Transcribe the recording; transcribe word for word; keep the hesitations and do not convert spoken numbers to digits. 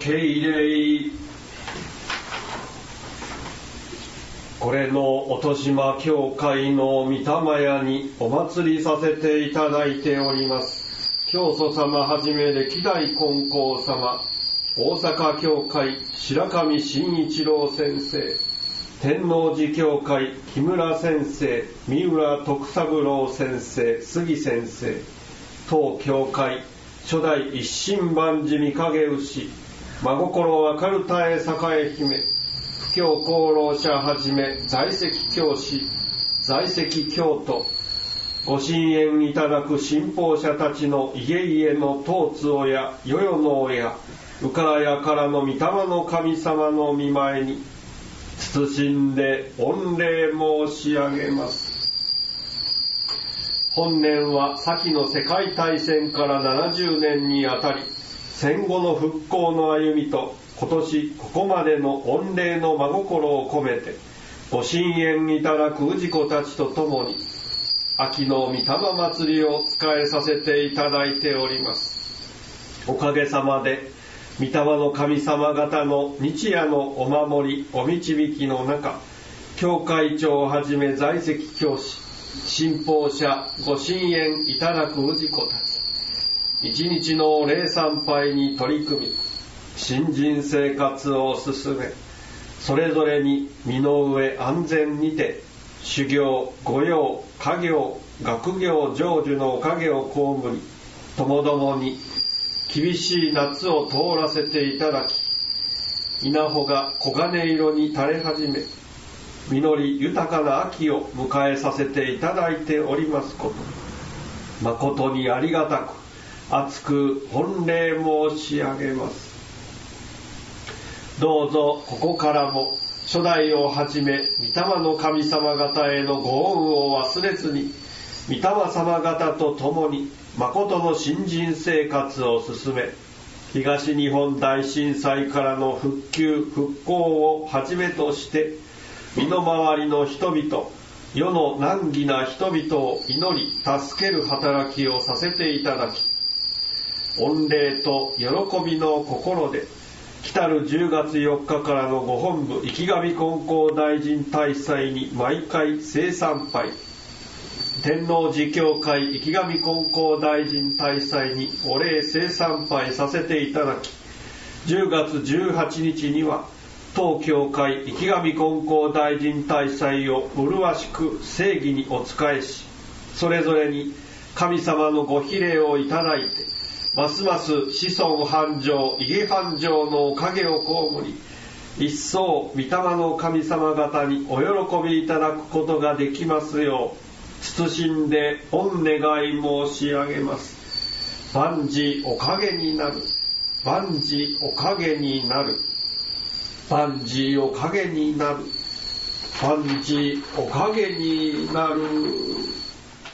敬礼。これの音島教会の御霊屋にお祭りさせていただいております教祖様はじめ歴代金光様、大阪教会白上慎一郎先生、天王寺教会木村先生、三浦徳三郎先生、杉先生、当教会初代一心万事御影牛、真心明るたえ栄姫、布教功労者はじめ在籍教師、在籍教徒、ご神縁いただく信奉者たちの家々の当津親、世々の親、うからやからの御霊の神様の御前に謹んで御礼申し上げます。本年は先の世界大戦からななじゅうねんにあたり、戦後の復興の歩みと今年ここまでの御礼の真心を込めてご神縁いただく氏子たちと共に秋の御霊祭りを仕えさせていただいております。おかげさまで御霊の神様方の日夜のお守りお導きの中、教会長をはじめ在籍教師、信奉者、ご神縁いただく氏子たち、一日の礼参拝に取り組み、信心生活を進め、それぞれに身の上安全にて、修行、御用、家業、学業成就のおかげを被り、ともどもに厳しい夏を通らせていただき、稲穂が黄金色に垂れ始め、実り豊かな秋を迎えさせていただいておりますこと、誠にありがたく、厚く御礼申し上げます。どうぞここからも初代をはじめ御霊の神様方へのご恩を忘れずに、御霊様方と共に誠の信心生活を進め、東日本大震災からの復旧復興をはじめとして身の回りの人々、世の難儀な人々を祈り助ける働きをさせていただき、御礼と喜びの心で来たるじゅうがつよっかからのご本部池上金光大臣大祭に毎回聖参拝、天王寺教会池上金光大臣大祭にお礼聖参拝させていただき、じゅうがつじゅうはちにちには当教会池上金光大臣大祭を麗しく正義にお仕えし、それぞれに神様のご比例をいただいて、ますます子孫繁盛、威儀繁盛のおかげを被り、一層御霊の神様方にお喜びいただくことができますよう、謹んで御願い申し上げます。万事おかげになる、万事おかげになる、万事おかげになる、万事おかげになる。